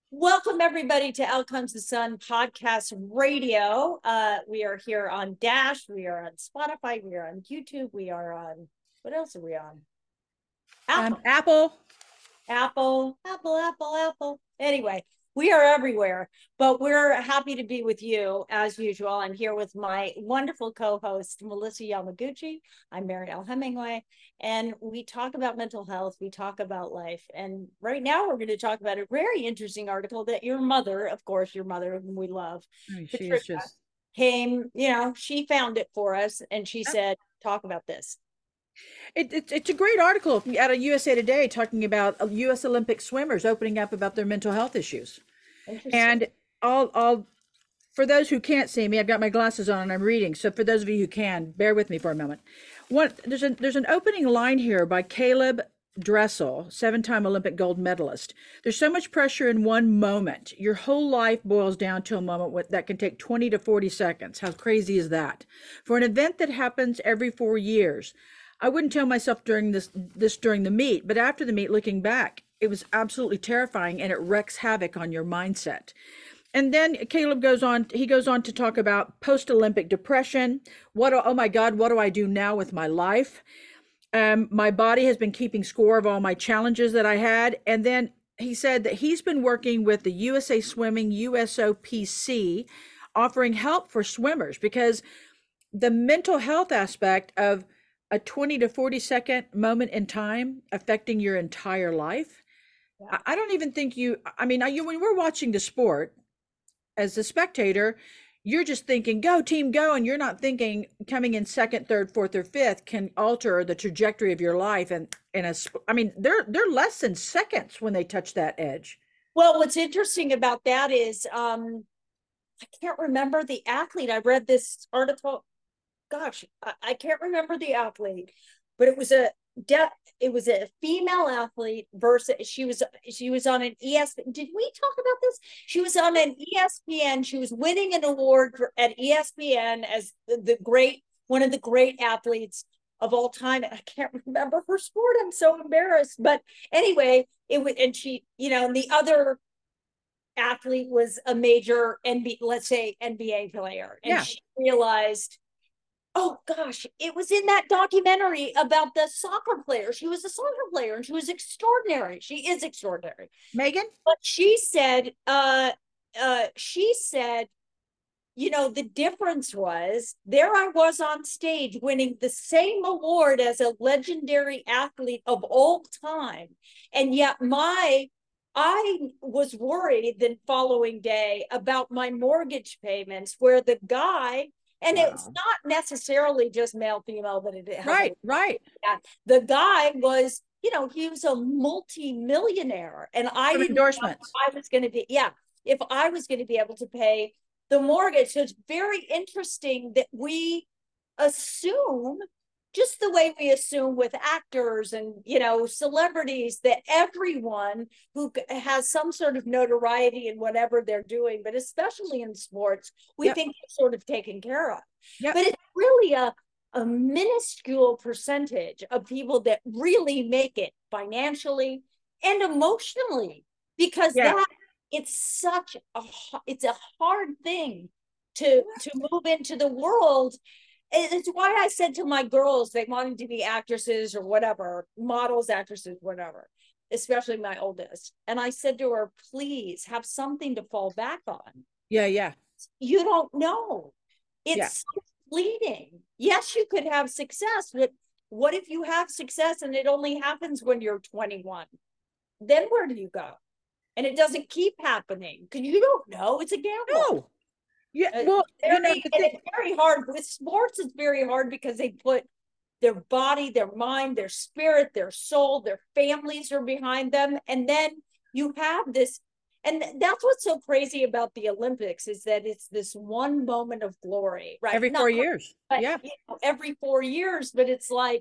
Welcome everybody to Out Comes the Sun podcast radio. We are here on Dash, we are on Spotify, we are on YouTube, we are on what else are we on? Apple, Apple. Apple. Anyway, we are everywhere, but we're happy to be with you as usual. I'm here with my wonderful co-host, Melissa Yamaguchi. I'm Marielle Hemingway, and we talk about mental health. We talk about life. And right now we're going to talk about a very interesting article that your mother, of course, your mother, whom we love, She is Patricia, just came, she found it for us and she said, talk about this. it's a great article out of USA Today talking about U.S. Olympic swimmers opening up about their mental health issues. Interesting. And I'll for those who can't see me, I've got my glasses on and I'm reading. So for those of you who can, bear with me for a moment. There's an opening line here by Caleb Dressel, 7-time Olympic gold medalist. There's so much pressure in one moment. Your whole life boils down to a moment that can take 20 to 40 seconds. How crazy is that? For an event that happens every 4 years, I wouldn't tell myself during this during the meet, but after the meet, looking back, it was absolutely terrifying and it wreaks havoc on your mindset. And then Caleb he goes on to talk about post-Olympic depression. Oh my God, what do I do now with my life? My body has been keeping score of all my challenges that I had. And then he said that he's been working with the USA Swimming USOPC, offering help for swimmers because the mental health aspect of a 20 to 40 second moment in time affecting your entire life. Yeah. I don't even think when we're watching the sport as a spectator, you're just thinking, go team, go. And you're not thinking coming in second, third, fourth, or fifth can alter the trajectory of your life. And they're less than seconds when they touch that edge. Well, what's interesting about that is I can't remember the athlete. I read this article. Gosh, I can't remember the athlete, but it was a female athlete versus she was on an ESPN. Did we talk about this? She was on an ESPN. She was winning an award at ESPN as the great one of the great athletes of all time. And I can't remember her sport. I'm so embarrassed. But anyway, it was, and she, and the other athlete was a major NBA, let's say NBA player. And Yeah. she realized, oh gosh, it was in that documentary about the soccer player. She was a soccer player and she was extraordinary. She is extraordinary. Megan? But she said, the difference was there I was on stage winning the same award as a legendary athlete of all time. And yet I was worried the following day about my mortgage payments, where the guy, and Wow. it's not necessarily just male, female, but it has Right. the guy was, he was a multi-millionaire, and I Some didn't know if endorsements. I was going to be, if I was going to be able to pay the mortgage. So it's very interesting that we assume, just the way we assume with actors and celebrities, that everyone who has some sort of notoriety in whatever they're doing, but especially in sports, we Yep. think they're sort of taken care of. Yep. But it's really a minuscule percentage of people that really make it financially and emotionally, because Yeah. it's a hard thing to move into the world. It's why I said to my girls, they wanted to be actresses or whatever, models, actresses, whatever, especially my oldest. And I said to her, please have something to fall back on. Yeah. You don't know. Yeah. It's so fleeting. Yes, you could have success, but what if you have success and it only happens when you're 21? Then where do you go? And it doesn't keep happening because you don't know. It's a gamble. No. Yeah. Well, it's very hard with sports. It's very hard because they put their body, their mind, their spirit, their soul, their families are behind them. And then you have this, and that's what's so crazy about the Olympics, is that it's this one moment of glory, right? every 4 years. But, Yeah. every 4 years, but it's like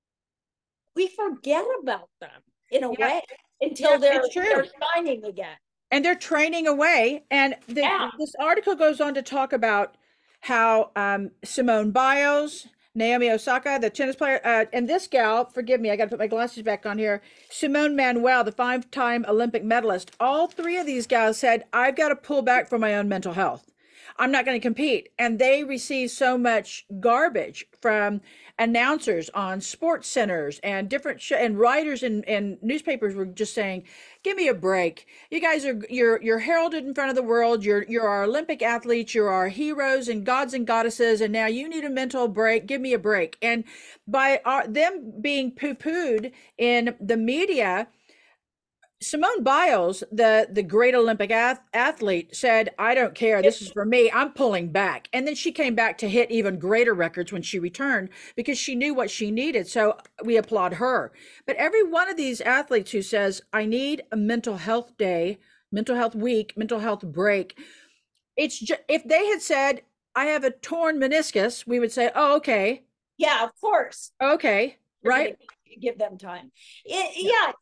we forget about them in a way until they're shining again. And they're training away. And this article goes on to talk about how Simone Biles, Naomi Osaka, the tennis player, and this gal, forgive me, I got to put my glasses back on here. Simone Manuel, the 5-time Olympic medalist. All three of these gals said, I've got to pull back for my own mental health. I'm not going to compete. And they receive so much garbage from announcers on sports centers and different and writers and newspapers were just saying, give me a break. You guys are you're heralded in front of the world. You're our Olympic athletes, you're our heroes and gods and goddesses, and now you need a mental break. Give me a break. And by them being poo-pooed in the media, Simone Biles, the great Olympic athlete, said, I don't care. This is for me. I'm pulling back. And then she came back to hit even greater records when she returned because she knew what she needed. So we applaud her. But every one of these athletes who says, I need a mental health day, mental health week, mental health break, it's just, if they had said, I have a torn meniscus, we would say, oh, okay. Yeah, of course. Okay. Right. Give them time. Yeah,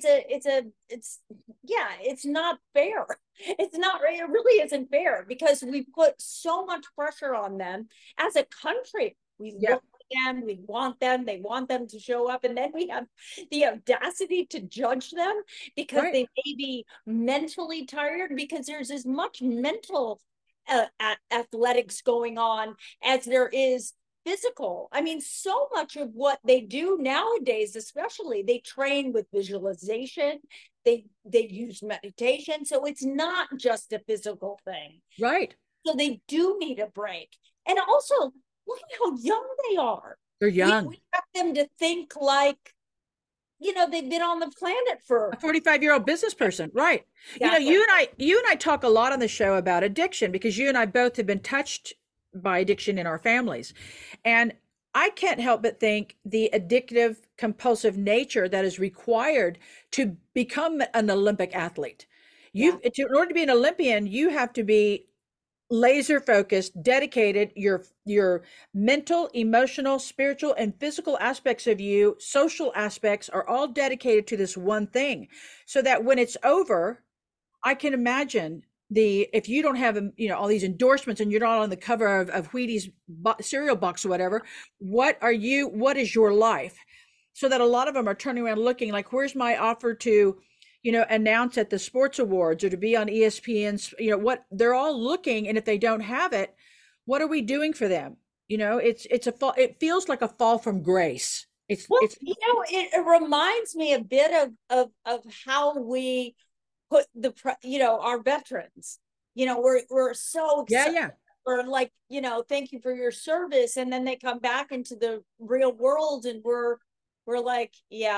it's not fair. It's not, it really isn't fair because we put so much pressure on them as a country. We look at them, we want them, they want them to show up, and then we have the audacity to judge them because they may be mentally tired, because there's as much mental athletics going on as there is physical. I mean, so much of what they do nowadays, especially, they train with visualization, they use meditation, so it's not just a physical thing. Right. So they do need a break. And also, look at how young they are. They're young. We expect them to think like, you know, they've been on the planet for a 45-year-old business person. Right. Exactly. You know, you and I talk a lot on the show about addiction because you and I both have been touched by addiction in our families. And I can't help but think the addictive, compulsive nature that is required to become an Olympic athlete. In order to be an Olympian, you have to be laser focused, dedicated. Your mental, emotional, spiritual, and physical aspects of you, social aspects, are all dedicated to this one thing. So that when it's over, I can imagine if you don't have, you know, all these endorsements and you're not on the cover of Wheaties cereal box or whatever, what is your life? So that a lot of them are turning around looking like, where's my offer to, you know, announce at the sports awards or to be on ESPN's, you know, what they're all looking. And if they don't have it, what are we doing for them? You know, it feels like a fall from grace. You know, it reminds me a bit of how we put our veterans, you know, we're so excited. We're like, you know, thank you for your service, and then they come back into the real world and we're like,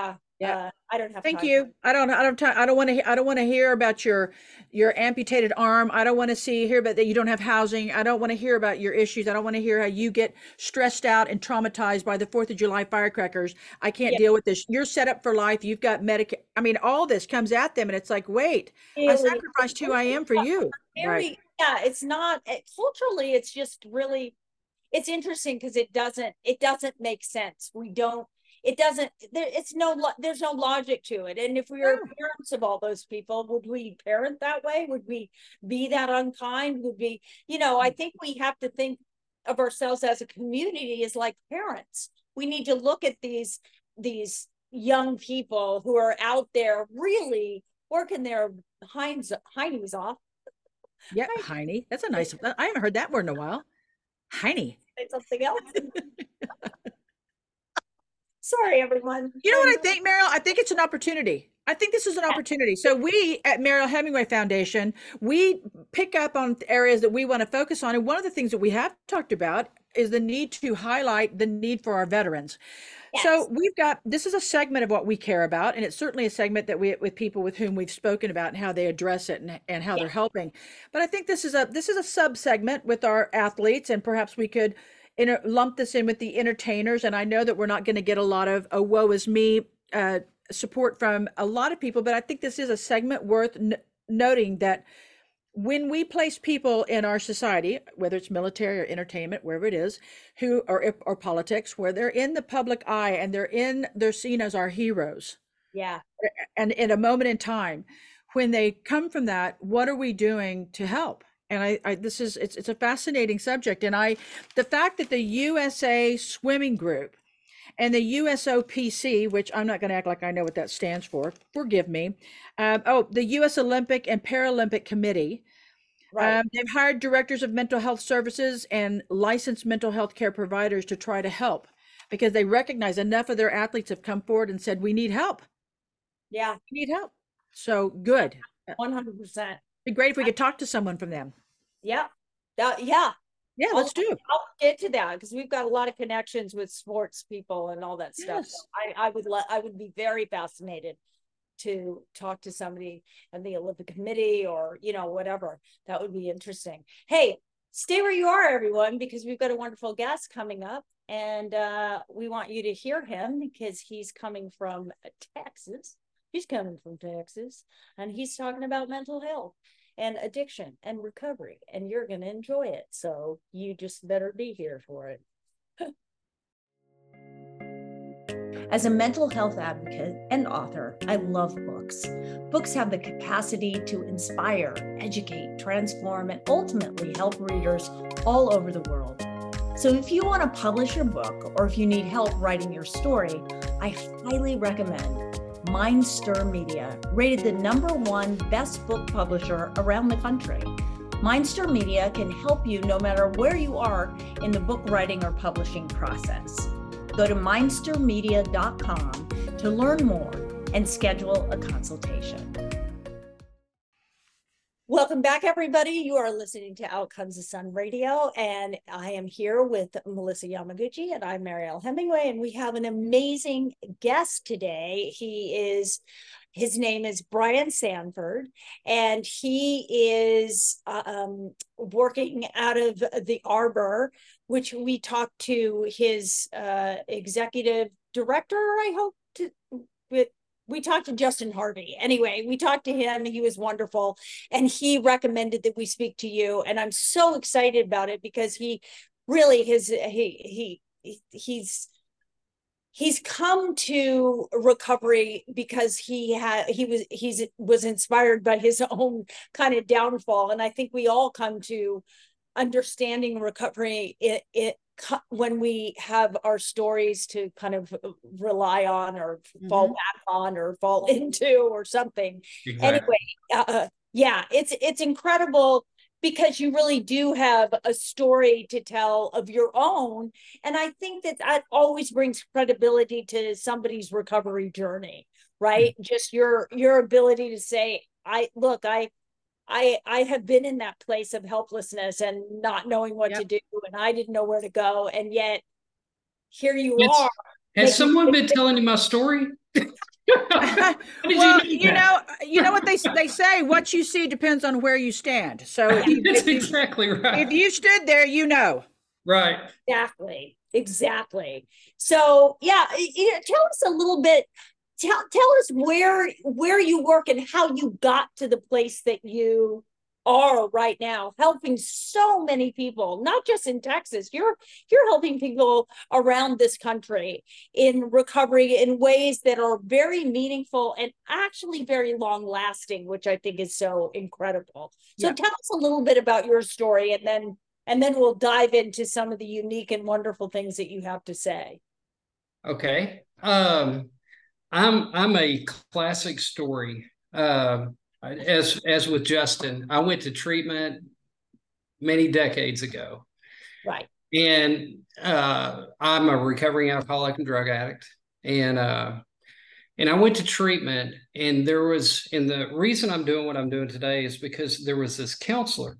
I don't have thank you. I don't want to hear about your amputated arm. I don't want to hear about that you don't have housing. I don't want to hear about your issues. I don't want to hear how you get stressed out and traumatized by the 4th of July firecrackers. I can't deal with this. You're set up for life. You've got I mean, all this comes at them and it's like, wait, I sacrificed who I am for you. Right. Yeah, it's not culturally, it's just really, it's interesting because it doesn't make sense. There's no logic to it. And if we were parents of all those people, would we parent that way? Would we be that unkind? Would we, you know, I think we have to think of ourselves as a community as like parents. We need to look at these young people who are out there really working their heinies off. Yeah, heiny. That's a nice, I haven't heard that word in a while. Heiny. Say something else. Sorry, everyone. You know what I think, Mariel? I think it's an opportunity. I think this is an opportunity. So we at Mariel Hemingway Foundation, we pick up on areas that we want to focus on. And one of the things that we have talked about is the need to highlight the need for our veterans. Yes. So this is a segment of what we care about. And it's certainly a segment that with people with whom we've spoken about and how they address it and how they're helping. But I think this is a sub segment with our athletes, and perhaps we could lump this in with the entertainers. And I know that we're not going to get a lot of woe is me support from a lot of people, but I think this is a segment worth noting that when we place people in our society, whether it's military or entertainment, wherever it is, or politics, where they're in the public eye and they're seen as our heroes. Yeah. And in a moment in time, when they come from that, what are we doing to help? And it's a fascinating subject. And the fact that the USA Swimming Group and the USOPC, which I'm not going to act like I know what that stands for, forgive me. The US Olympic and Paralympic Committee. Right. They've hired directors of mental health services and licensed mental health care providers to try to help, because they recognize enough of their athletes have come forward and said, we need help. Yeah. We need help. So good. 100%. It'd be great if we could talk to someone from them. Yeah. Yeah. Yeah, let's do. I'll get to that because we've got a lot of connections with sports people and all that stuff. Yes. So I would be very fascinated to talk to somebody in the Olympic Committee or, you know, whatever. That would be interesting. Hey, stay where you are, everyone, because we've got a wonderful guest coming up, and we want you to hear him because he's coming from Texas. He's coming from Texas, and he's talking about mental health and addiction and recovery, and you're going to enjoy it. So you just better be here for it. As a mental health advocate and author, I love books. Books have the capacity to inspire, educate, transform, and ultimately help readers all over the world. So if you want to publish your book, or if you need help writing your story, I highly recommend Mindstir Media, rated the #1 best book publisher around the country. Mindstir Media can help you no matter where you are in the book writing or publishing process. Go to mindstirmedia.com to learn more and schedule a consultation. Welcome back, everybody. You are listening to Out Comes the Sun Radio, and I am here with Melissa Yamaguchi, and I'm Marielle Hemingway, and we have an amazing guest today. His name is Brian Sanford, and he is working out of the Arbor, which we talked to his executive director, I hope, we talked to Justin Harvey. Anyway, we talked to him. He was wonderful. And he recommended that we speak to you. And I'm so excited about it because he really he's come to recovery because he was inspired by his own kind of downfall. And I think we all come to understanding recovery when we have our stories to kind of rely on or fall back on or fall into or something. Exactly. Anyway, yeah, it's incredible because you really do have a story to tell of your own. And I think that always brings credibility to somebody's recovery journey, right? Just your ability to say, I have been in that place of helplessness and not knowing what to do, and I didn't know where to go, and yet here you are. Has someone been telling you my story? Well, you know what they say, what you see depends on where you stand. So that's exactly right. If you stood there, you know. Right. Exactly. So yeah, tell us a little bit. Tell us where you work and how you got to the place that you are right now, helping so many people, not just in Texas. You're helping people around this country in recovery in ways that are very meaningful and actually very long lasting, which I think is so incredible. So tell us a little bit about your story, and then we'll dive into some of the unique and wonderful things that you have to say. Okay. I'm a classic story. As with Justin, I went to treatment many decades ago. Right. And I'm a recovering alcoholic and drug addict. And I went to treatment, and the reason I'm doing what I'm doing today is because there was this counselor.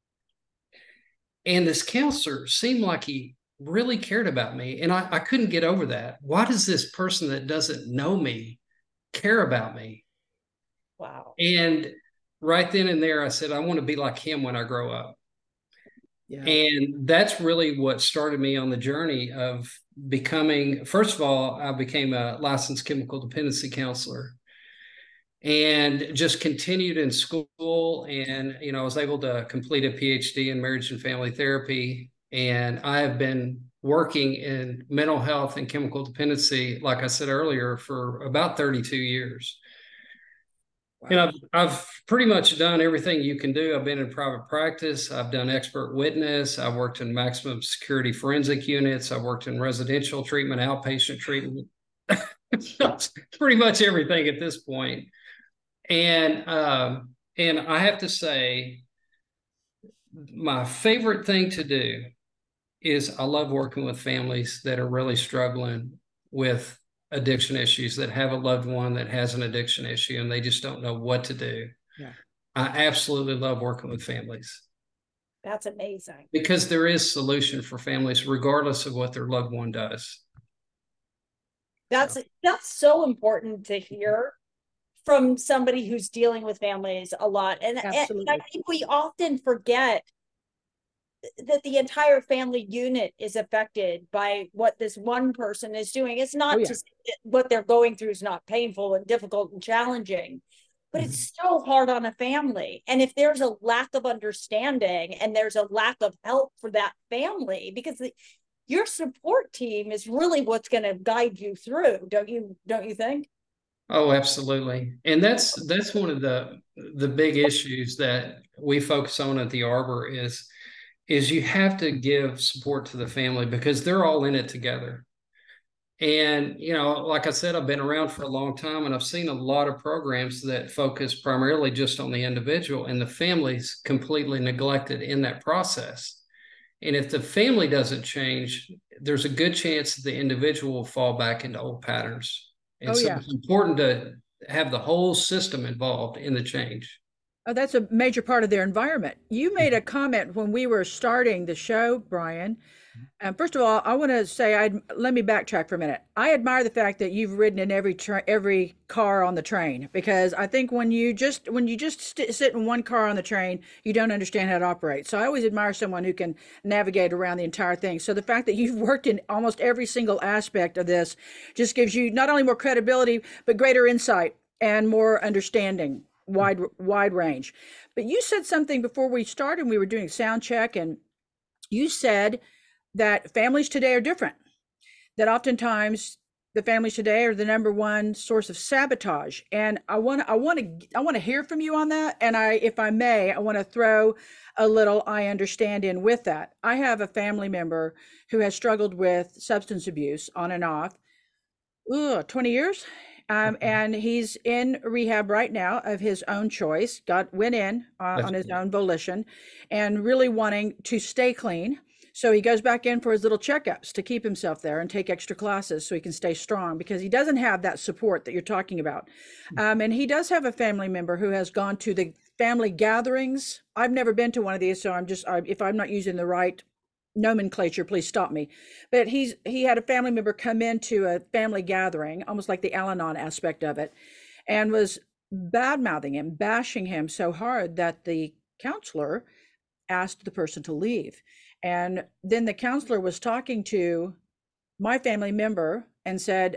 And this counselor seemed like he really cared about me. And I couldn't get over that. Why does this person that doesn't know me care about me? Wow. And right then and there, I said, I want to be like him when I grow up. Yeah. And that's really what started me on the journey of becoming, first of all, I became a licensed chemical dependency counselor and just continued in school. And, I was able to complete a PhD in marriage and family therapy. And I have been working in mental health and chemical dependency, like I said earlier, for about 32 years. Wow. And I've pretty much done everything you can do. I've been in private practice. I've done expert witness. I've worked in maximum security forensic units. I've worked in residential treatment, outpatient treatment, pretty much everything at this point. And I have to say, my favorite thing to do is I love working with families that are really struggling with addiction issues, that have a loved one that has an addiction issue and they just don't know what to do. Yeah. I absolutely love working with families. That's amazing. Because there is solution for families regardless of what their loved one does. That's so important to hear from somebody who's dealing with families a lot. And I think we often forget that the entire family unit is affected by what this one person is doing. It's not just what they're going through is not painful and difficult and challenging, but it's so hard on a family. And if there's a lack of understanding and there's a lack of help for that family, because your support team is really what's going to guide you through, don't you think? Oh, absolutely. And that's one of the big issues that we focus on at the Arbor is you have to give support to the family because they're all in it together. And, you know, like I said, I've been around for a long time and I've seen a lot of programs that focus primarily just on the individual, and the family's completely neglected in that process. And if the family doesn't change, there's a good chance that the individual will fall back into old patterns. And so it's important to have the whole system involved in the change. Oh, that's a major part of their environment. You made a comment when we were starting the show, Brian. First of all, I want to say, let me backtrack for a minute. I admire the fact that you've ridden in every car on the train, because I think when you just sit in one car on the train, you don't understand how to operate. So I always admire someone who can navigate around the entire thing. So the fact that you've worked in almost every single aspect of this just gives you not only more credibility, but greater insight and more understanding. Wide range. But you said something before we started, we were doing sound check, and you said that families today are different, that oftentimes the families today are the number one source of sabotage. And I want to hear from you on that. And if I may, I want to throw a little I understand in with that. I have a family member who has struggled with substance abuse on and off 20 years. And he's in rehab right now of his own choice, went in on his own volition and really wanting to stay clean. So he goes back in for his little checkups to keep himself there and take extra classes so he can stay strong, because he doesn't have that support that you're talking about. And he does have a family member who has gone to the family gatherings. I've never been to one of these, so if I'm not using the right nomenclature, please stop me. But he had a family member come into a family gathering, almost like the Al-Anon aspect of it, and was bad-mouthing him, bashing him so hard that the counselor asked the person to leave. And then the counselor was talking to my family member and said,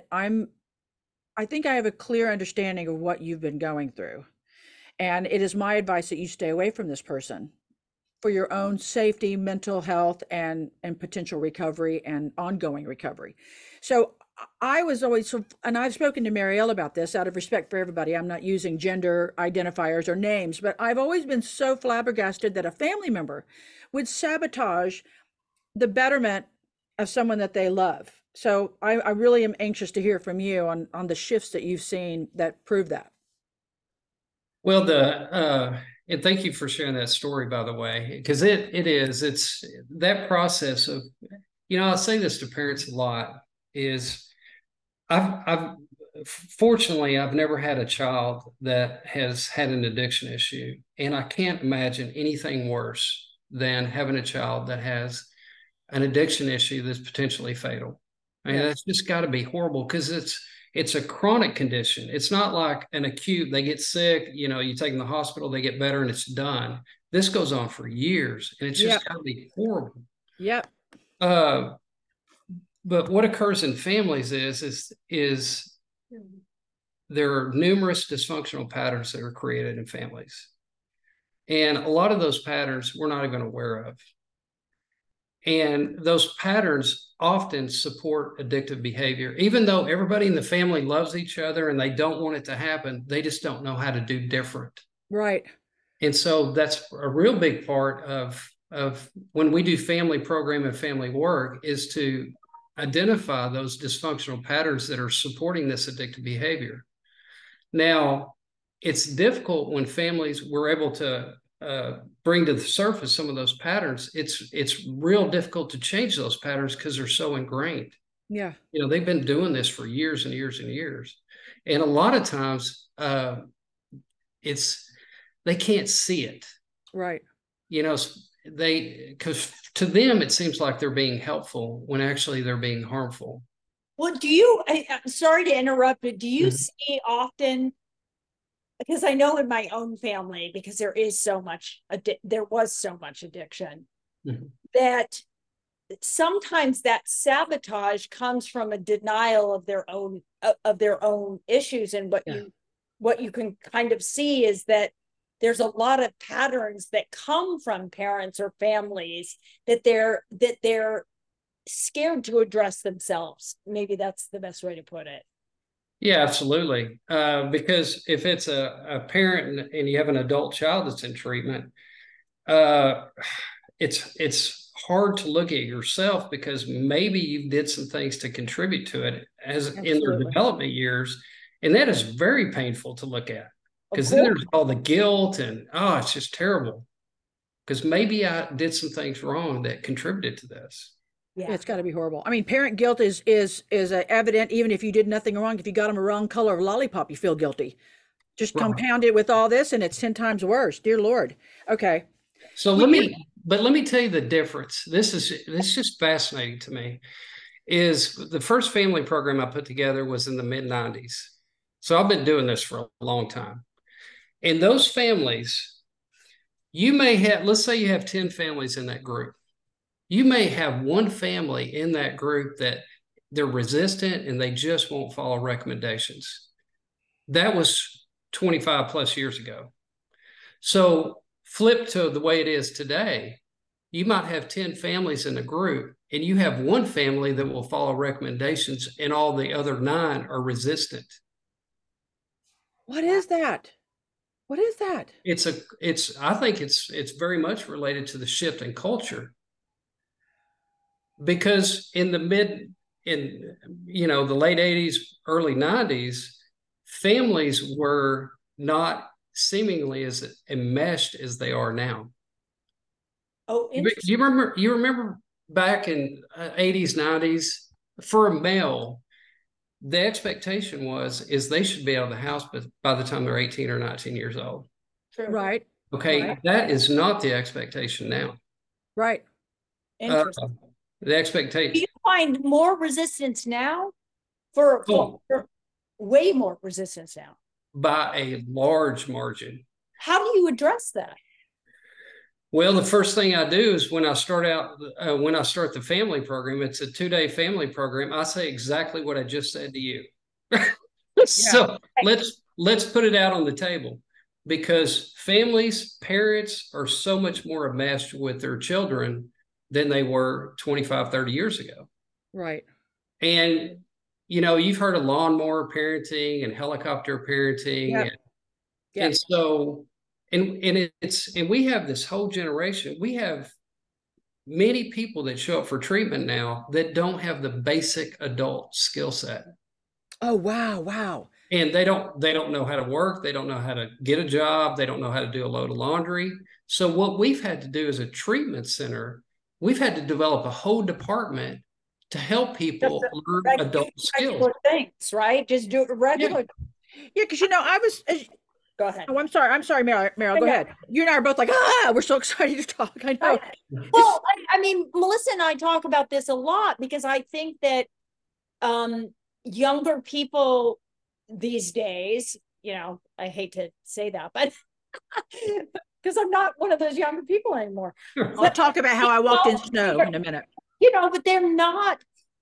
I think I have a clear understanding of what you've been going through, and it is my advice that you stay away from this person for your own safety, mental health, and potential recovery and ongoing recovery. So I was always, and I've spoken to Marielle about this out of respect for everybody. I'm not using gender identifiers or names, but I've always been so flabbergasted that a family member would sabotage the betterment of someone that they love. So I really am anxious to hear from you on the shifts that you've seen that prove that. Well, and thank you for sharing that story, by the way, because it's that process of, you know, I say this to parents a lot, is fortunately, I've never had a child that has had an addiction issue, and I can't imagine anything worse than having a child that has an addiction issue that's potentially fatal. I mean, that's just got to be horrible, because it's a chronic condition. It's not like an acute, they get sick, you know, you take them to the hospital, they get better and it's done. This goes on for years, and it's just got to be horrible. Yep. But what occurs in families is there are numerous dysfunctional patterns that are created in families. And a lot of those patterns we're not even aware of. And those patterns often support addictive behavior. Even though everybody in the family loves each other and they don't want it to happen, they just don't know how to do different. Right. And so that's a real big part of when we do family program and family work, is to identify those dysfunctional patterns that are supporting this addictive behavior. Now, it's difficult when families were able to bring to the surface some of those patterns. It's real difficult to change those patterns because they're so ingrained. Yeah. You know, they've been doing this for years and years and years. And a lot of times they can't see it. Right. You know, because to them, it seems like they're being helpful when actually they're being harmful. Well, I'm sorry to interrupt, but do you see often, because I know in my own family, because there was so much addiction, that sometimes that sabotage comes from a denial of their own issues. And what you can kind of see is that there's a lot of patterns that come from parents or families that they're scared to address themselves. Maybe that's the best way to put it. Yeah, absolutely. Because if it's a parent and you have an adult child that's in treatment, it's hard to look at yourself, because maybe you did some things to contribute to it in their development years. And that is very painful to look at, because then there's all the guilt and, it's just terrible. Because maybe I did some things wrong that contributed to this. Yeah, it's got to be horrible. I mean, parent guilt is evident even if you did nothing wrong. If you got them a wrong color of lollipop, you feel guilty. Just compound it with all this, and it's 10 times worse. Dear Lord. Okay. So let me tell you the difference. This is just fascinating to me. Is the first family program I put together was in the mid-90s. So I've been doing this for a long time. And those families, you may have, let's say you have 10 families in that group. You may have one family in that group that they're resistant and they just won't follow recommendations. That was 25 plus years ago. So flip to the way it is today, you might have 10 families in a group and you have one family that will follow recommendations and all the other 9 are resistant. What is that? What is that? I think it's very much related to the shift in culture. Because in the late 80s, early 90s, families were not seemingly as enmeshed as they are now. Oh, interesting. You remember back in 80s, 90s, for a male, the expectation is they should be out of the house by the time they're 18 or 19 years old. True. Right. Okay, right. That is not the expectation now. Right. Interesting. The expectation. Do you find more resistance now? For way more resistance now. By a large margin. How do you address that? Well, the first thing I do is when I start the family program, it's a 2-day family program. I say exactly what I just said to you. So let's put it out on the table, because parents are so much more enmeshed with their children than they were 25, 30 years ago. Right. And, you've heard of lawnmower parenting and helicopter parenting. Yep. And so, and we have this whole generation. We have many people that show up for treatment now that don't have the basic adult skill set. Oh, wow. Wow. And they don't know how to work. They don't know how to get a job. They don't know how to do a load of laundry. So what we've had to do as a treatment center, we've had to develop a whole department to help people learn adult skills. Things, right? Just do it regular. Yeah, because I was. Go ahead. Oh, I'm sorry, Meryl. Go ahead. You and I are both like, we're so excited to talk. I know. Well, I mean, Melissa and I talk about this a lot, because I think that younger people these days, I hate to say that, but because I'm not one of those younger people anymore. I'll talk about how I walked in snow in a minute. But they're not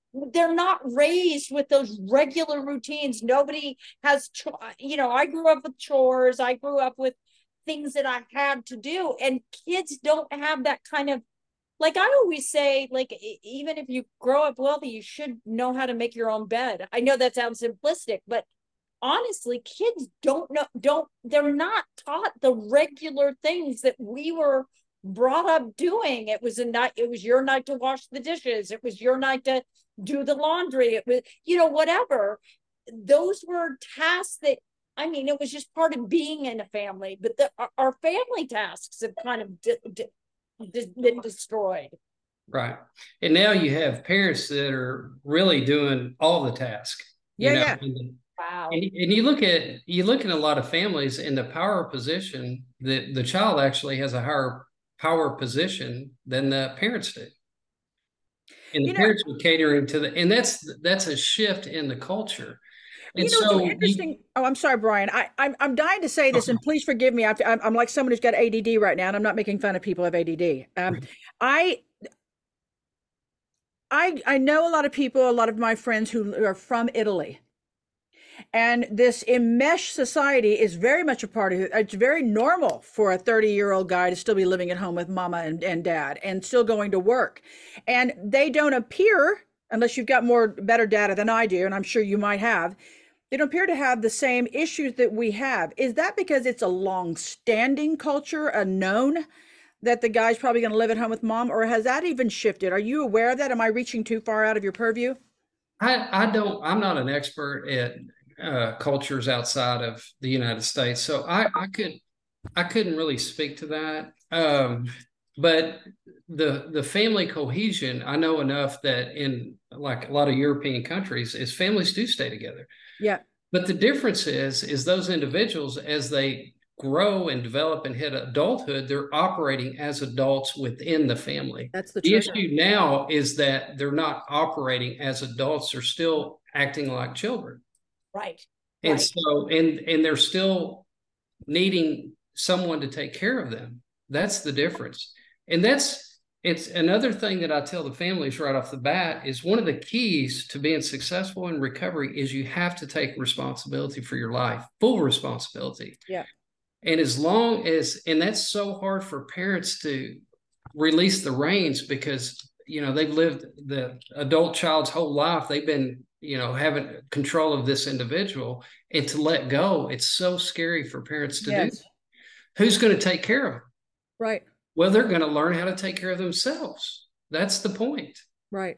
raised with those regular routines. Nobody has, I grew up with chores. I grew up with things that I had to do, and kids don't have that kind of like I always say, like even if you grow up wealthy, you should know how to make your own bed. I know that sounds simplistic, but honestly, kids they're not taught the regular things that we were brought up doing. It was your night to wash the dishes. It was your night to do the laundry. It was, whatever. Those were tasks that, I mean, it was just part of being in a family, but our family tasks have kind of been destroyed. Right. And now you have parents that are really doing all the tasks, Yeah. Wow. And you look at a lot of families in the power position that the child actually has a higher power position than the parents do. And the parents are catering to and that's a shift in the culture. And it's interesting. I'm sorry, Brian. I'm dying to say this, and please forgive me. I'm like someone who's got ADD right now, and I'm not making fun of people who have ADD. I know a lot of people, a lot of my friends who are from Italy. And this enmeshed society is very much a part of it. It's very normal for a 30-year-old guy to still be living at home with mama and dad and still going to work. And they don't appear, unless you've got better data than I do, and I'm sure you might have, they don't appear to have the same issues that we have. Is that because it's a long-standing culture, a known, that the guy's probably going to live at home with mom, or has that even shifted? Are you aware of that? Am I reaching too far out of your purview? I'm not an expert at cultures outside of the United States, so I couldn't really speak to that. But the family cohesion, I know enough that in like a lot of European countries, is families do stay together. Yeah. But the difference is those individuals, as they grow and develop and hit adulthood, they're operating as adults within the family. That's the issue now is that they're not operating as adults; they're still acting like children. Right. And so, and they're still needing someone to take care of them. That's the difference. And it's another thing that I tell the families right off the bat is one of the keys to being successful in recovery is you have to take responsibility for your life, full responsibility. Yeah. And and that's so hard for parents to release the reins because, they've lived the adult child's whole life. They've been, having control of this individual, and to let go, it's so scary for parents to do. Who's going to take care of them? Right. Well, they're going to learn how to take care of themselves. That's the point. Right.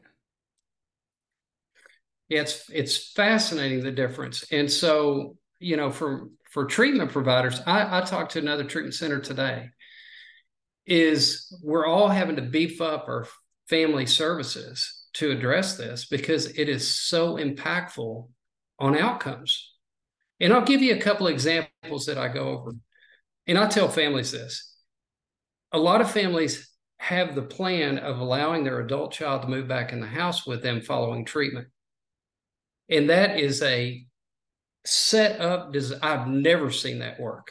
Yeah, it's fascinating, the difference. And so, for treatment providers, I talked to another treatment center today, is we're all having to beef up our family services to address this because it is so impactful on outcomes. And I'll give you a couple of examples that I go over. And I tell families this. A lot of families have the plan of allowing their adult child to move back in the house with them following treatment. And that is a set up, I've never seen that work.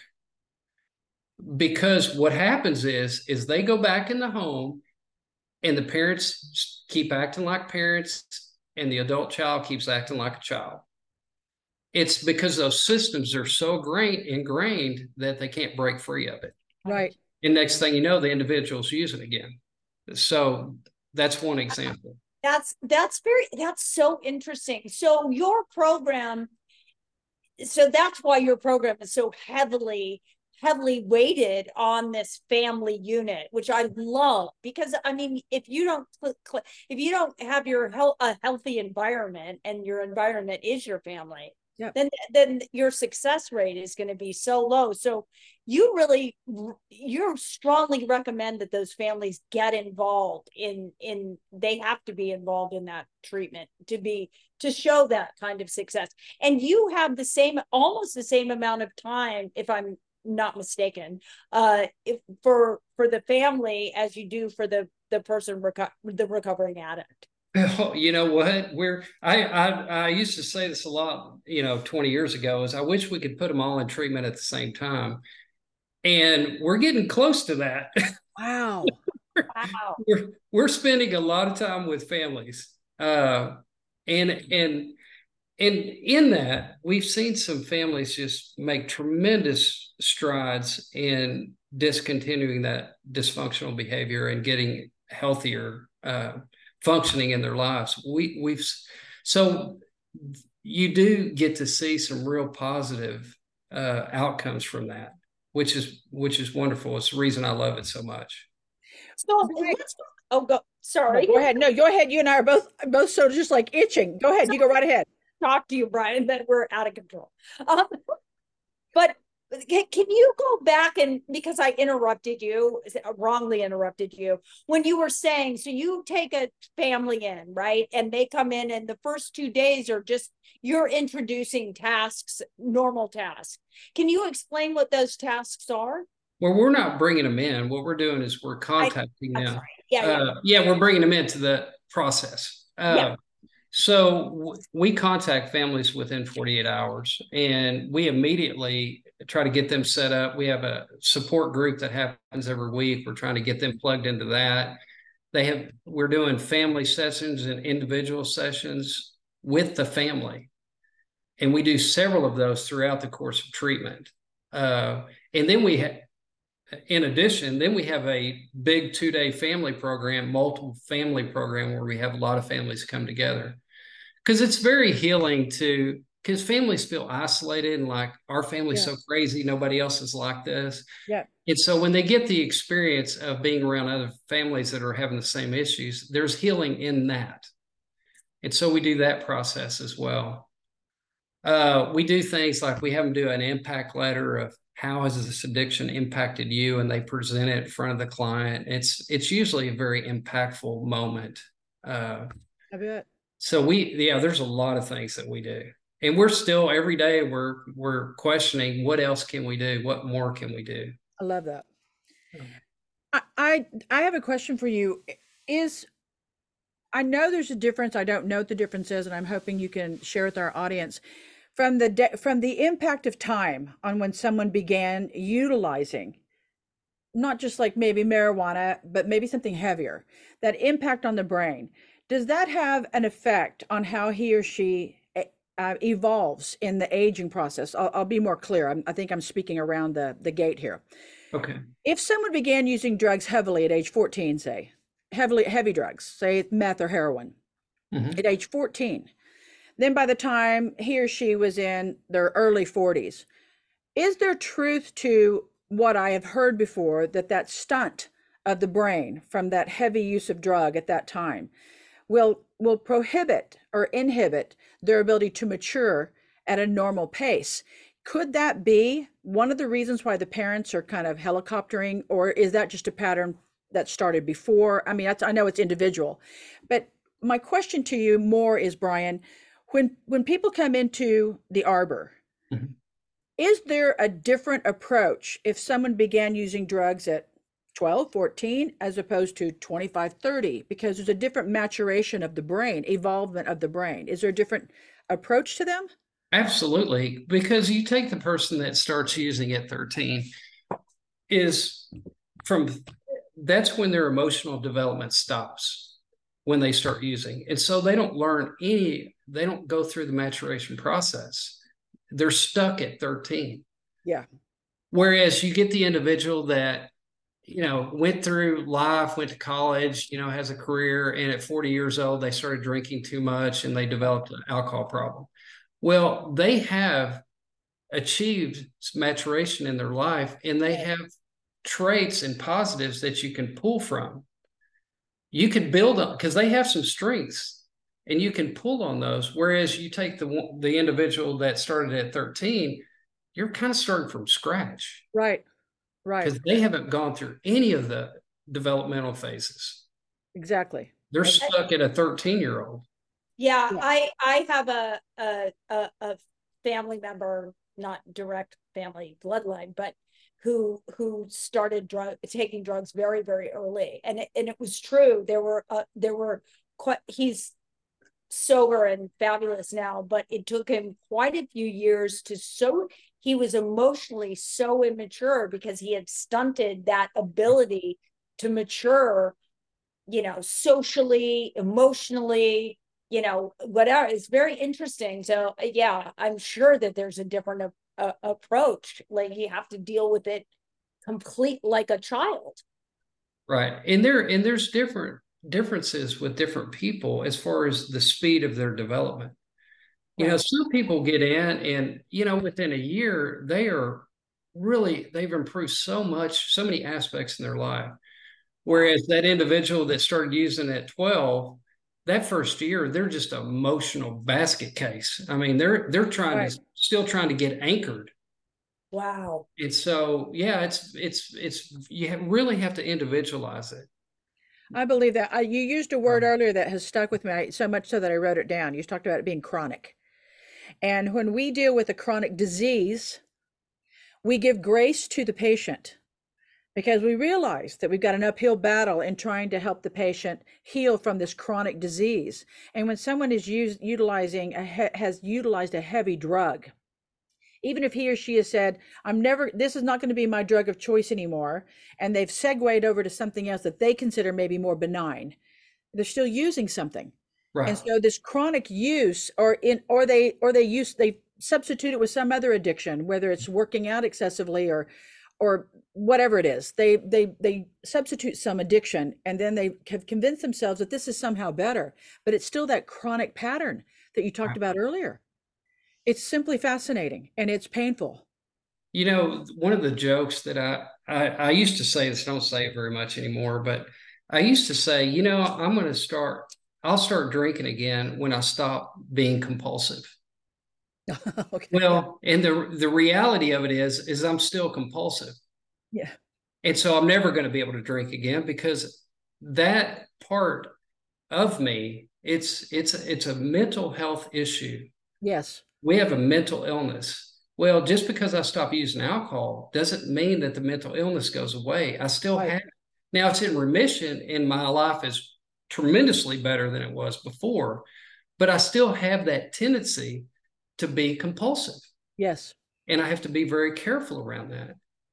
Because what happens is they go back in the home and the parents keep acting like parents and the adult child keeps acting like a child. It's because those systems are so ingrained that they can't break free of it. Right. And next thing you know, the individual's using it again. So that's one example. That's so interesting. So your program, so that's why your program is so heavily weighted on this family unit, which I love, because I mean, if you don't have a healthy environment, and your environment is your family, yep, then your success rate is going to be so low. So you strongly recommend that those families get involved they have to be involved in that treatment to show that kind of success. And you have almost the same amount of time, if I'm not mistaken, for the family as you do for the person, the recovering addict. Oh, you know what? I used to say this a lot, 20 years ago, is I wish we could put them all in treatment at the same time. And we're getting close to that. Wow. Wow. We're spending a lot of time with families. And in that, we've seen some families just make tremendous strides in discontinuing that dysfunctional behavior and getting healthier functioning in their lives. So you do get to see some real positive outcomes from that, which is wonderful. It's the reason I love it so much. So let's go. Sorry. No, go ahead. No, go ahead. You and I are both so just like itching. Go ahead. You go right ahead. Talk to you, Brian, that we're out of control. But can you go back, and because I interrupted you, wrongly interrupted you, when you were saying, so you take a family in, right? And they come in, and the first 2 days are just, you're introducing tasks, normal tasks. Can you explain what those tasks are? Well, we're not bringing them in. What we're doing is we're contacting them. Sorry. Yeah. We're bringing them into the process. So we contact families within 48 hours, and we immediately try to get them set up. We have a support group that happens every week. We're trying to get them plugged into that. We're doing family sessions and individual sessions with the family, and we do several of those throughout the course of treatment. And then in addition, we have a big 2-day family program, multiple family program, where we have a lot of families come together. Because it's very healing because families feel isolated and like, our family's so crazy, nobody else is like this. Yeah. And so when they get the experience of being around other families that are having the same issues, there's healing in that. And so we do that process as well. We do things like we have them do an impact letter of how has this addiction impacted you, and they present it in front of the client. It's usually a very impactful moment. I bet. So there's a lot of things that we do, and we're still every day we're questioning what else can we do, what more can we do. I love that. I have a question for you. I know there's a difference. I don't know what the difference is, and I'm hoping you can share with our audience from the impact of time on when someone began utilizing, not just like maybe marijuana, but maybe something heavier, that impact on the brain. Does that have an effect on how he or she evolves in the aging process? I'll be more clear. I think I'm speaking around the gate here. Okay. If someone began using drugs heavily at age 14, say, heavy drugs, say meth or heroin, at age 14, then by the time he or she was in their early 40s, is there truth to what I have heard before, that stunt of the brain from that heavy use of drug at that time will prohibit or inhibit their ability to mature at a normal pace? Could that be one of the reasons why the parents are kind of helicoptering, or is that just a pattern that started before? I mean, I know it's individual, but my question to you more is, Brian, when people come into the Arbor, is there a different approach if someone began using drugs at 12, 14, as opposed to 25, 30, because there's a different maturation of the brain, evolvement of the brain? Is there a different approach to them? Absolutely. Because you take the person that starts using at 13, that's when their emotional development stops, when they start using. And so they don't they don't go through the maturation process. They're stuck at 13. Yeah. Whereas you get the individual that, went through life, went to college, has a career, and at 40 years old, they started drinking too much and they developed an alcohol problem. Well, they have achieved maturation in their life, and they have traits and positives that you can pull from. You can build on, because they have some strengths, and you can pull on those. Whereas you take the individual that started at 13, you're kind of starting from scratch. Right. Because they haven't gone through any of the developmental phases. Exactly. They're stuck at a 13-year-old. Yeah, I have a family member, not direct family bloodline, but who started taking drugs very, very early, and it was true. There were quite, he's sober and fabulous now, but it took him quite a few years he was emotionally so immature because he had stunted that ability to mature, socially, emotionally, whatever. It's very interesting. So yeah, I'm sure that there's a different approach. Like, you have to deal with it complete like a child. Right. And there's differences with different people as far as the speed of their development. You know, Right. some people get in and, you know, within a year, they've improved so much, so many aspects in their life. Whereas that individual that started using at 12, that first year, they're just an emotional basket case. I mean, they're Right. still trying to get anchored. Wow. And so, yeah, really have to individualize it. I believe that. You used a word earlier that has stuck with me so much so that I wrote it down. You talked about it being chronic. And when we deal with a chronic disease, we give grace to the patient because we realize that we've got an uphill battle in trying to help the patient heal from this chronic disease. And when someone is has utilized a heavy drug, even if he or she has said, this is not going to be my drug of choice anymore, and they've segued over to something else that they consider maybe more benign, they're still using something. Right. And so this chronic use they substitute it with some other addiction, whether it's working out excessively or whatever it is. They substitute some addiction, and then they have convinced themselves that this is somehow better, but it's still that chronic pattern that you talked about earlier. It's simply fascinating, and it's painful. You know, one of the jokes that I used to say, this, don't say it very much anymore, but I used to say, you know, I'll start drinking again when I stop being compulsive. Okay. Well, and the reality of it is I'm still compulsive. Yeah. And so I'm never going to be able to drink again because that part of me, it's a mental health issue. Yes. We have a mental illness. Well, just because I stop using alcohol doesn't mean that the mental illness goes away. I still have it. Now it's in remission and my life is tremendously better than it was before, but I still have that tendency to be compulsive. Yes. And I have to be very careful around that.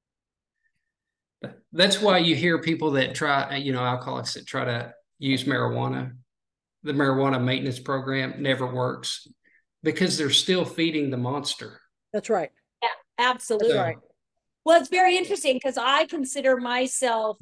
That's why you hear people that try, you know, alcoholics that try to use marijuana. The marijuana maintenance program never works because they're still feeding the monster. That's right. Yeah, absolutely. That's right. Well, it's very interesting because I consider myself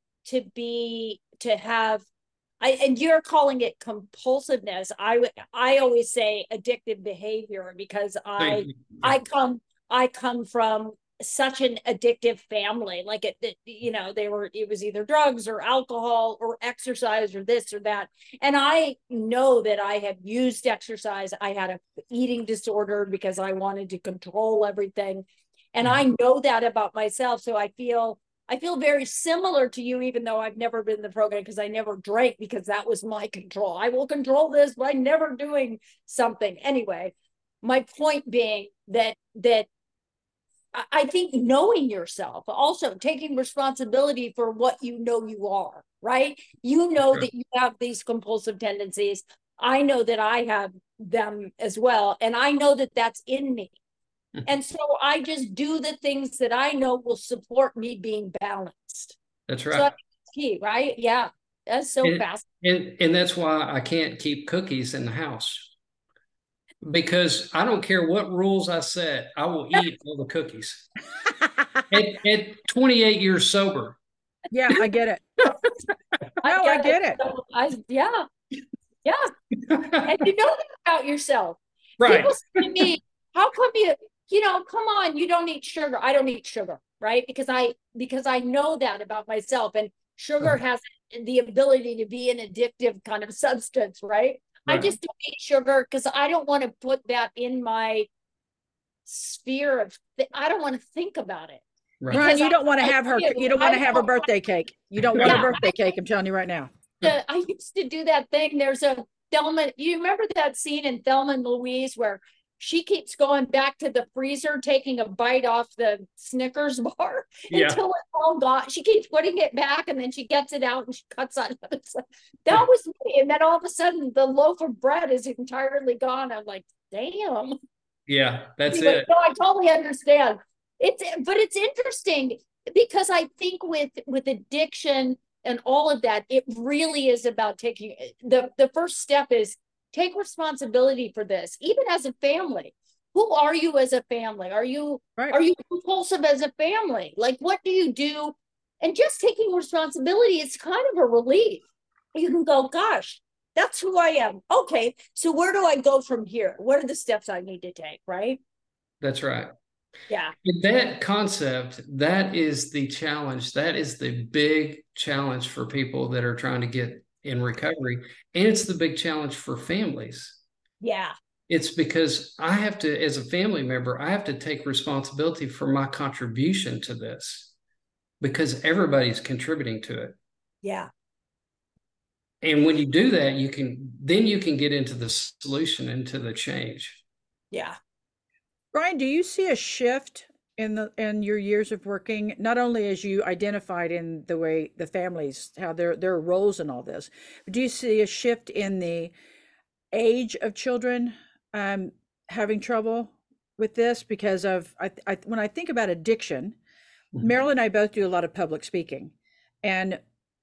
to have, and you're calling it compulsiveness. I always say addictive behavior because I come from such an addictive family. Like it was either drugs or alcohol or exercise or this or that. And I know that I have used exercise. I had an eating disorder because I wanted to control everything. And I know that about myself. So I feel very similar to you, even though I've never been in the program because I never drank because that was my control. I will control this by never doing something. Anyway, my point being that I think knowing yourself, also taking responsibility for what you know you are, right? You know that you have these compulsive tendencies. I know that I have them as well. And I know that that's in me. And so I just do the things that I know will support me being balanced. That's right. So that's key, right? Yeah. That's so fascinating. And that's why I can't keep cookies in the house. Because I don't care what rules I set, I will eat all the cookies. at 28 years sober. Yeah, I get it. I get it. Yeah. And you know that about yourself. Right. People say to me, how come come on, you don't eat sugar. I don't eat sugar, right? Because I know that about myself. And sugar has the ability to be an addictive kind of substance, right? I just don't eat sugar because I don't want to put that in my sphere of. I don't want to think about it. Right. You don't want to have her. You don't want to have her birthday cake. You don't want a birthday cake. I'm telling you right now. I used to do that thing. There's a Thelma. You remember that scene in Thelma and Louise where she keeps going back to the freezer, taking a bite off the Snickers bar until it's all gone. She keeps putting it back and then she gets it out and she cuts on it. That was me. And then all of a sudden the loaf of bread is entirely gone. I'm like, damn. Yeah, that's it. No, I totally understand. But it's interesting because I think with addiction and all of that, it really is about taking the first step is take responsibility for this, even as a family. Who are you as a family? Are you compulsive as a family? Like, what do you do And just taking responsibility, it's kind of a relief. You can go, gosh, that's who I am. Okay, so where do I go from here? What are the steps I need to take, right? That's right. Yeah. That concept, that is the challenge. That is the big challenge for people that are trying to get in recovery. And it's the big challenge for families. Yeah. It's because I have to, as a family member, I have to take responsibility for my contribution to this because everybody's contributing to it. Yeah. And when you do that, you can get into the solution, into the change. Yeah. Brian, do you see a shift in your years of working, not only as you identified in the way the families, how their roles in all this, but do you see a shift in the age of children having trouble with this? Because of when I think about addiction, Meryl and I both do a lot of public speaking, and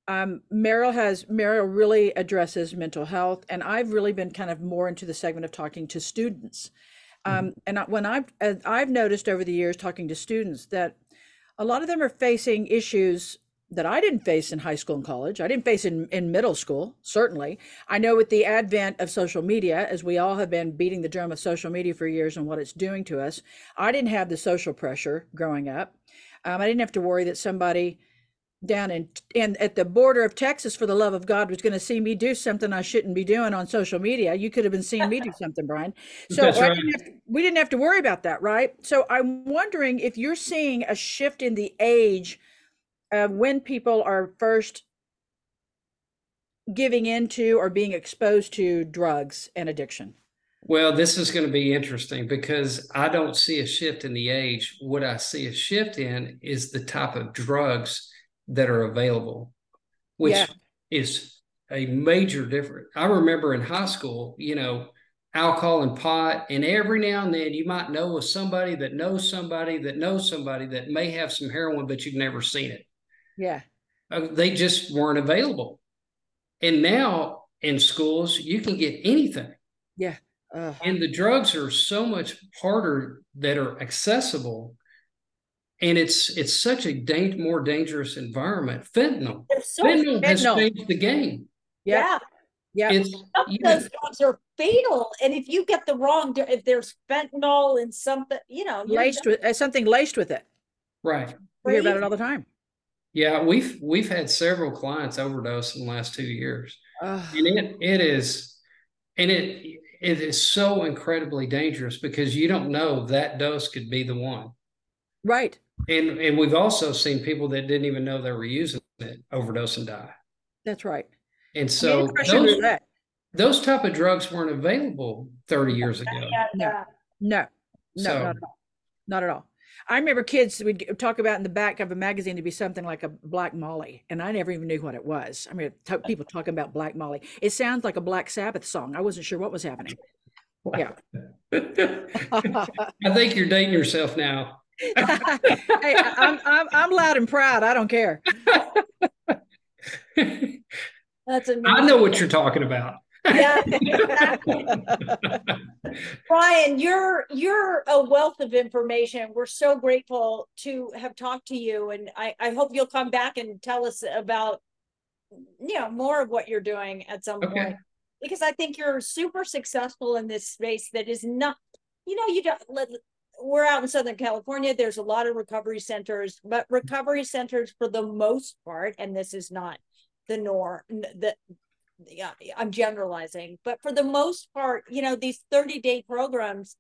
Meryl really addresses mental health, and I've really been kind of more into the segment of talking to students. And when I've noticed over the years talking to students that a lot of them are facing issues that I didn't face in high school and college. I didn't face in middle school, certainly. I know with the advent of social media, as we all have been beating the drum of social media for years and what it's doing to us, I didn't have the social pressure growing up. I didn't have to worry that somebody down in at the border of Texas, for the love of God, was going to see me do something I shouldn't be doing on social media. You could have been seeing me do something, Brian. So right. We didn't have to worry about that, right? So I'm wondering if you're seeing a shift in the age of when people are first giving into or being exposed to drugs and addiction. Well, this is going to be interesting because I don't see a shift in the age. What I see a shift in is the type of drugs that are available, which is a major difference. I remember in high school, alcohol and pot, and every now and then you might know of somebody that knows somebody that knows somebody that may have some heroin, but you've never seen it. Yeah. They just weren't available. And now in schools, you can get anything. Yeah. And the drugs are so much harder that are accessible. And it's such a more dangerous environment. Fentanyl. Fentanyl has changed the game. Yeah. Yeah. Those drugs are fatal. And if you get the wrong, if there's fentanyl and something, laced with something laced with it. Right. We hear about it all the time. Yeah, we've had several clients overdose in the last 2 years. And it is so incredibly dangerous because you don't know that dose could be the one. Right. And we've also seen people that didn't even know they were using it overdose and die. That's right. And so those type of drugs weren't available 30 years ago. No, not at all. I remember kids would talk about in the back of a magazine to be something like a Black Molly, and I never even knew what it was. I mean, people talking about Black Molly. It sounds like a Black Sabbath song. I wasn't sure what was happening. Yeah. I think you're dating yourself now. Hey, I'm loud and proud. I don't care. That's amazing. I know what you're talking about. Yeah, exactly. Brian, you're a wealth of information. We're so grateful to have talked to you, and I hope you'll come back and tell us about more of what you're doing at some point, because I think you're super successful in this space that is not, you don't we're out in Southern California. There's a lot of recovery centers, but recovery centers for the most part, and this is not the norm, I'm generalizing, but for the most part, these 30-day programs,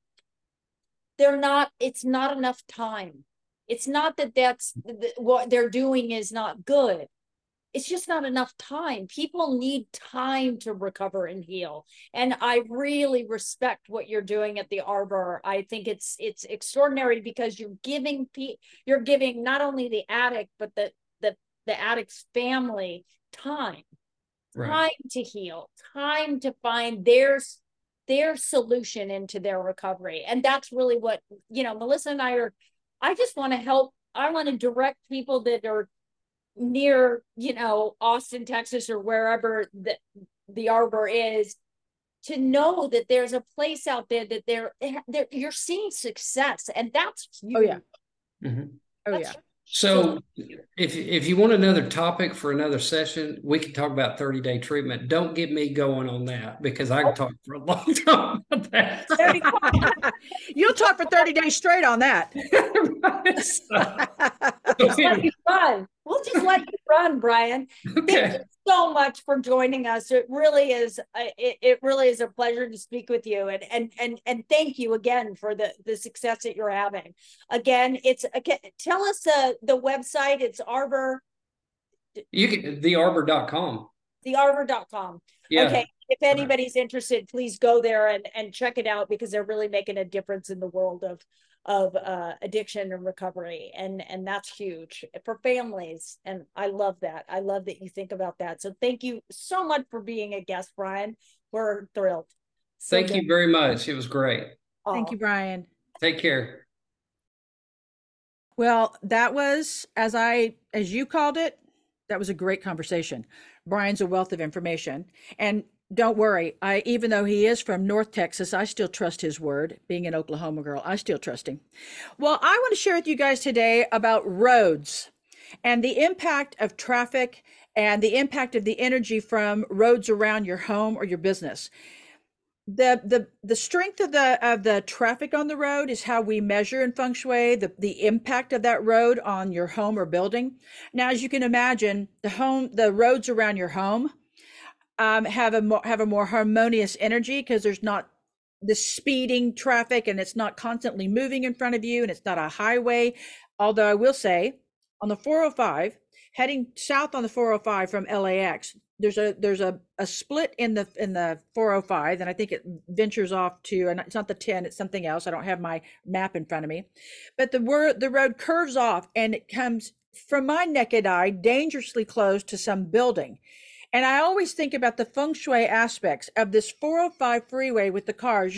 it's not enough time. It's not that what they're doing is not good. It's just not enough time. People need time to recover and heal. And I really respect what you're doing at the Arbor. I think it's extraordinary because you're giving not only the addict, but the addict's family time. Right. Time to heal, time to find their solution into their recovery. And that's really what, Melissa and I just want to help. I want to direct people that are near, Austin, Texas, or wherever the Arbor is, to know that there's a place out there that you're seeing success. And that's huge. Oh, yeah. Mm-hmm. Oh, yeah. So if you want another topic for another session, we can talk about 30-day treatment. Don't get me going on that because I can talk for a long time about that. You'll talk for 30 days straight on that. Just let you run. We'll just let you run, Brian. Okay. Thank you so much for joining us. It really is. It really is a pleasure to speak with you, and thank you again for the success that you're having. Again, tell us the website. It's Arbor. You can thearbor.com. Thearbor.com. Yeah. Okay. If anybody's interested, please go there and check it out because they're really making a difference in the world of addiction and recovery, and that's huge for families, and I love that. I love that you think about that. So thank you so much for being a guest, Brian. We're thrilled. Thank you very much. It was great. Thank you, Brian. Take care. Well, that was, as you called it, that was a great conversation. Brian's a wealth of information, and don't worry, even though he is from North Texas, I still trust his word. Being an Oklahoma girl, I still trust him. Well, I want to share with you guys today about roads and the impact of traffic and the impact of the energy from roads around your home or your business. The strength of the traffic on the road is how we measure in feng shui the impact of that road on your home or building. Now, as you can imagine, the roads around your home have a more harmonious energy because there's not the speeding traffic and it's not constantly moving in front of you and it's not a highway. Although I will say on the 405, heading south on the 405 from LAX, there's a split in the 405, and I think it ventures off to, and it's not the 10, it's something else. I don't have my map in front of me, but the road curves off and it comes from my naked eye dangerously close to some building. And I always think about the feng shui aspects of this 405 freeway with the cars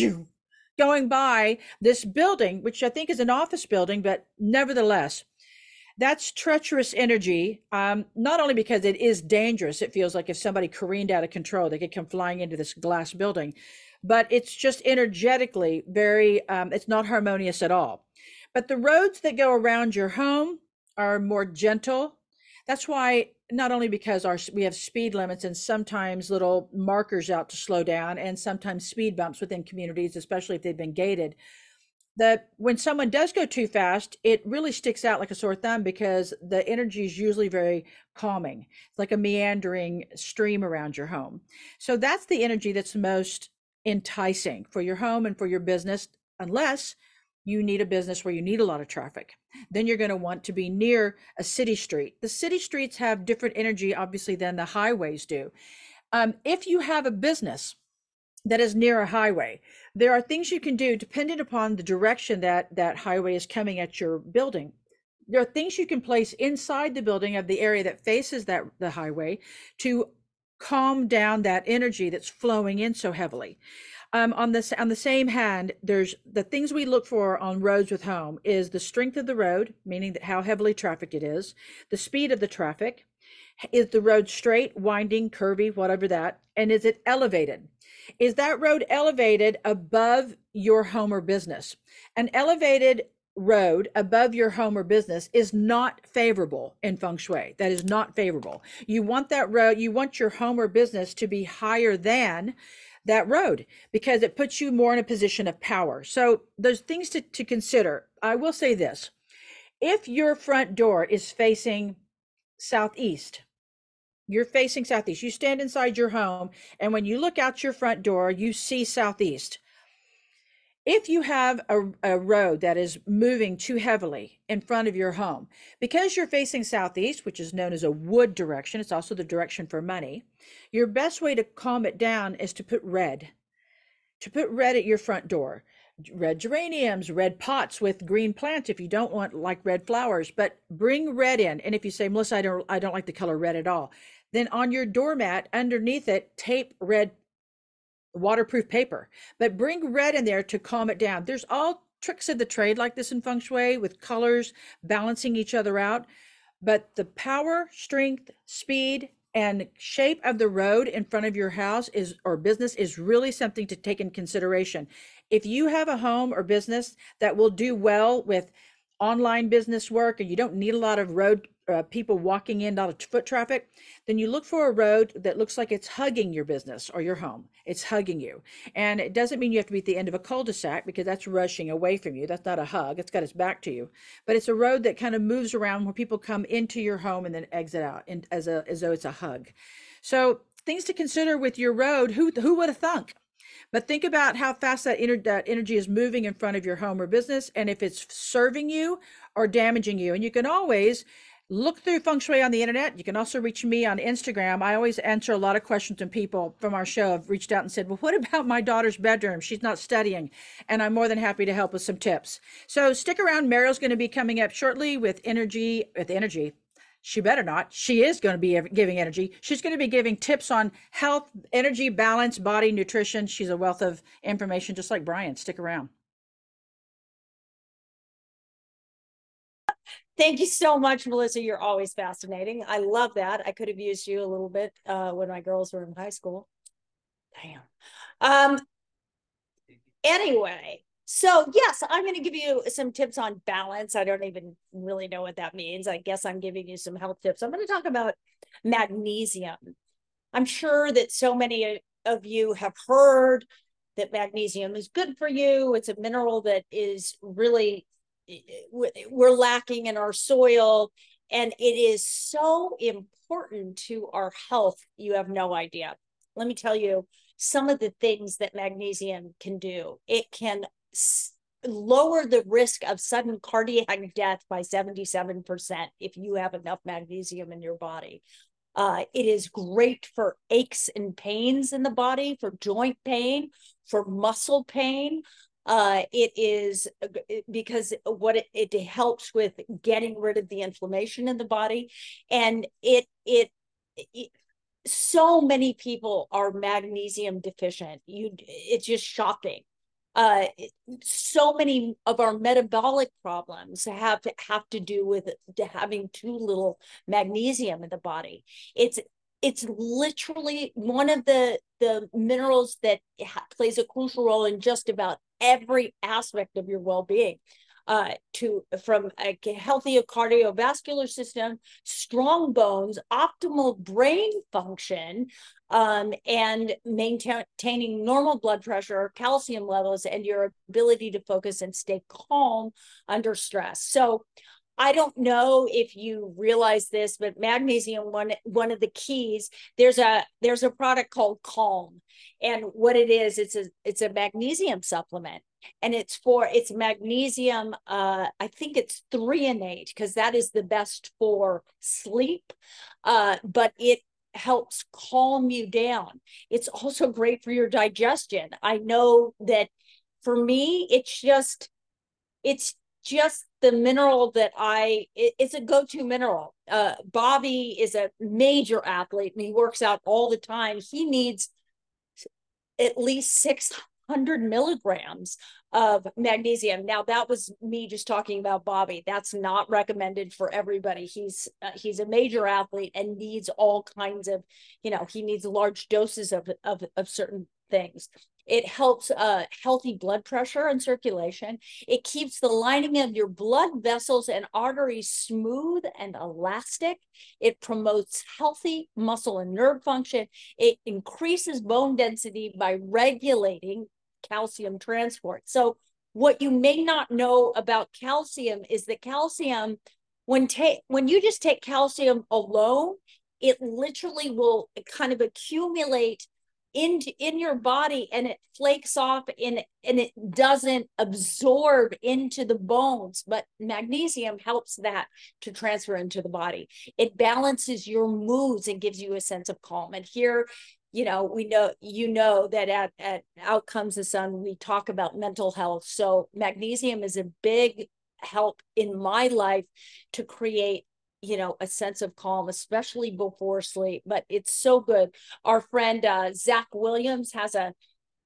going by this building, which I think is an office building, but nevertheless, that's treacherous energy. Not only because it is dangerous, it feels like if somebody careened out of control, they could come flying into this glass building, but it's just energetically very, it's not harmonious at all. But the roads that go around your home are more gentle. That's why, not only because we have speed limits and sometimes little markers out to slow down and sometimes speed bumps within communities, especially if they've been gated, that when someone does go too fast, it really sticks out like a sore thumb because the energy is usually very calming. It's like a meandering stream around your home. So that's the energy that's most enticing for your home and for your business, unless you need a business where you need a lot of traffic. Then you're going to want to be near a city street. The city streets have different energy, obviously, than the highways do. If you have a business that is near a highway, there are things you can do depending upon the direction that highway is coming at your building. There are things you can place inside the building of the area that faces the highway to calm down that energy that's flowing in so heavily. On the same hand, there's the things we look for on roads with home is the strength of the road, meaning that how heavily trafficked it is, the speed of the traffic, is the road straight, winding, curvy, whatever that, and is it elevated? Is that road elevated above your home or business? An elevated road above your home or business is not favorable in feng shui. That is not favorable. You want that road, you want your home or business to be higher than that road because it puts you more in a position of power. So there's things to consider. I will say this: if your front door is facing southeast, you're facing southeast, you stand inside your home, and when you look out your front door, you see southeast. If you have a road that is moving too heavily in front of your home, because you're facing southeast, which is known as a wood direction, it's also the direction for money, your best way to calm it down is to put red at your front door. Red geraniums, red pots with green plants if you don't want like red flowers, but bring red in. And if you say, Melissa, I don't like the color red at all, then on your doormat underneath it, tape red waterproof paper, but bring red in there to calm it down. There's all tricks of the trade like this in feng shui with colors balancing each other out, but the power, strength, speed, and shape of the road in front of your house or business is really something to take in consideration. If you have a home or business that will do well with online business work and you don't need a lot of road people walking in, not a foot traffic, then you look for a road that looks like it's hugging your business or your home. It's hugging you. And it doesn't mean you have to be at the end of a cul-de-sac, because that's rushing away from you. That's not a hug. It's got its back to you. But it's a road that kind of moves around where people come into your home and then exit out, and as though it's a hug. So things to consider with your road. Who would have thunk? But think about how fast that energy is moving in front of your home or business, and if it's serving you or damaging you. And you can always look through feng shui on the internet. You can also reach me on Instagram. I always answer a lot of questions, and people from our show have reached out and said, well, what about my daughter's bedroom? She's not studying. And I'm more than happy to help with some tips. So stick around. Mariel's going to be coming up shortly with energy. She better not. She is going to be giving energy. She's going to be giving tips on health, energy, balance, body, nutrition. She's a wealth of information, just like Brian. Stick around. Thank you so much, Melissa. You're always fascinating. I love that. I could have used you a little bit when my girls were in high school. Damn. Anyway, so yes, I'm going to give you some tips on balance. I don't even really know what that means. I guess I'm giving you some health tips. I'm going to talk about magnesium. I'm sure that so many of you have heard that magnesium is good for you. It's a mineral that is really, we're lacking in our soil, and it is so important to our health. You have no idea. Let me tell you some of the things that magnesium can do. It can lower the risk of sudden cardiac death by 77% if you have enough magnesium in your body. It is great for aches and pains in the body, for joint pain, for muscle pain. It is because what it helps with getting rid of the inflammation in the body. And it so many people are magnesium deficient. It's just shocking. So many of our metabolic problems have to do with having too little magnesium in the body. It's literally one of the minerals that plays a crucial role in just about every aspect of your well-being. From a healthy cardiovascular system, strong bones, optimal brain function, and maintaining normal blood pressure, calcium levels, and your ability to focus and stay calm under stress. So I don't know if you realize this, but magnesium, one of the keys, there's a product called Calm. And what it is, it's a magnesium supplement. And it's magnesium, I think it's threonate, because that is the best for sleep. But it helps calm you down. It's also great for your digestion. I know that for me, it's just the mineral that it's a go-to mineral. Bobby is a major athlete and he works out all the time. He needs at least 600 milligrams of magnesium. Now, that was me just talking about Bobby. That's not recommended for everybody. He's a major athlete and needs all kinds of, he needs large doses of certain things. It helps healthy blood pressure and circulation. It keeps the lining of your blood vessels and arteries smooth and elastic. It promotes healthy muscle and nerve function. It increases bone density by regulating calcium transport. So what you may not know about calcium is that calcium, when you just take calcium alone, it literally will kind of accumulate in your body, and it flakes off and it doesn't absorb into the bones. But magnesium helps that to transfer into the body. It balances your moods and gives you a sense of calm. And here, we know that at Out Comes the Sun, we talk about mental health. So magnesium is a big help in my life to create a sense of calm, especially before sleep. But it's so good. Our friend Zach Williams has a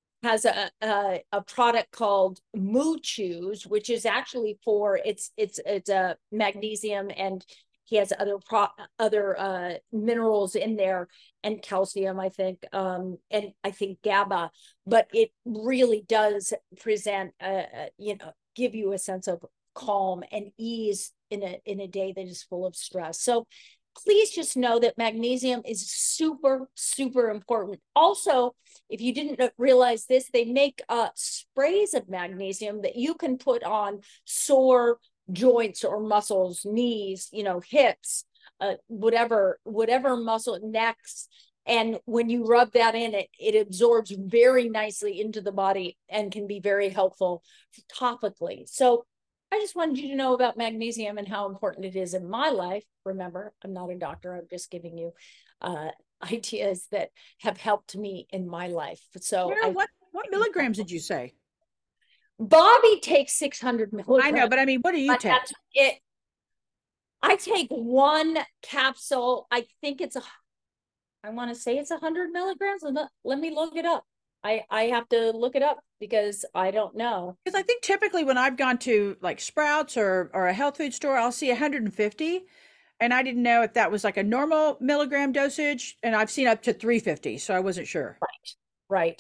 product called Mood Choose, which is actually it's a magnesium, and he has other minerals in there, and calcium, I think, and I think GABA. But it really does present, give you a sense of calm and ease in a day that is full of stress. So please just know that magnesium is super, super important. Also, if you didn't realize this, they make sprays of magnesium that you can put on sore joints or muscles, knees, hips, whatever muscle, necks. And when you rub that in, it absorbs very nicely into the body and can be very helpful topically. So I just wanted you to know about magnesium and how important it is in my life. Remember, I'm not a doctor. I'm just giving you ideas that have helped me in my life. So what milligrams did you say? Bobby takes 600 milligrams. I know, but I mean, what do you take? That's it. I take one capsule. I think I want to say it's 100 milligrams. Let me look it up. I have to look it up because I don't know. Because I think typically when I've gone to like Sprouts or a health food store, I'll see 150. And I didn't know if that was like a normal milligram dosage. And I've seen up to 350. So I wasn't sure. Right.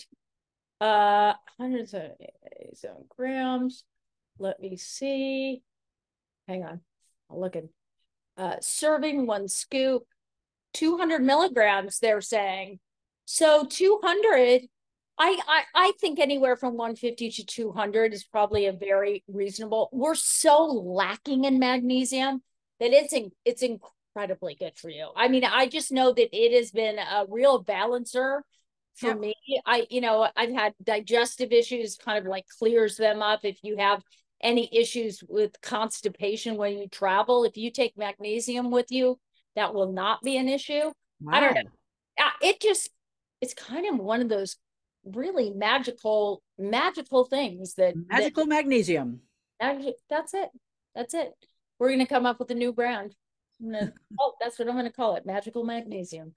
170 grams. Let me see. Hang on. I'll look at serving 1 scoop, 200 milligrams, they're saying. So 200, I think anywhere from 150 to 200 is probably a very reasonable. We're so lacking in magnesium that it's incredibly good for you. I mean, I just know that it has been a real balancer for me. I've had digestive issues, kind of like clears them up. If you have any issues with constipation when you travel, if you take magnesium with you, that will not be an issue. Wow. I don't know. It's kind of one of those really magical things magical magnesium. That's it. We're going to come up with a new brand. That's what I'm going to call it. Magical magnesium.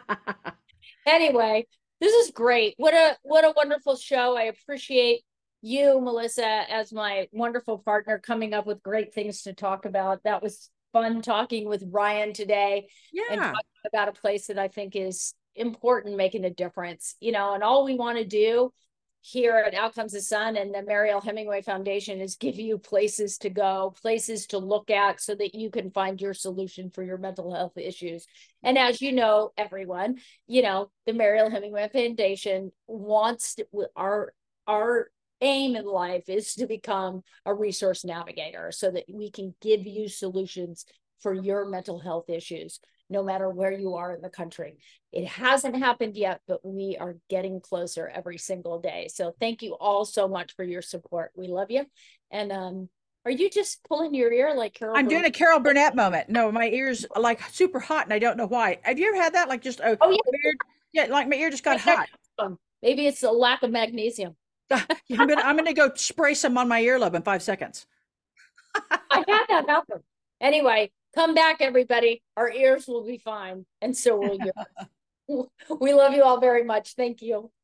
Anyway, this is great. What a wonderful show. I appreciate you, Melissa, as my wonderful partner, coming up with great things to talk about. That was fun talking with Ryan today. And talking about a place that I think is important, making a difference, and all we want to do here at Outcomes of Sun and the Mariel Hemingway Foundation is give you places to go, places to look at so that you can find your solution for your mental health issues. And as you know, everyone, the Mariel Hemingway Foundation wants our aim in life is to become a resource navigator so that we can give you solutions for your mental health issues, no matter where you are in the country. It hasn't happened yet, but we are getting closer every single day. So thank you all so much for your support. We love you. And are you just pulling your ear like Carol? I'm doing a Carol Burnett moment. No, my ear's like super hot and I don't know why. Have you ever had that? Like just weird, like my ear just got hot. Maybe it's a lack of magnesium. I'm gonna go spray some on my earlobe in 5 seconds. I had that happen. Anyway, come back, everybody. Our ears will be fine, and so will yours. We love you all very much. Thank you.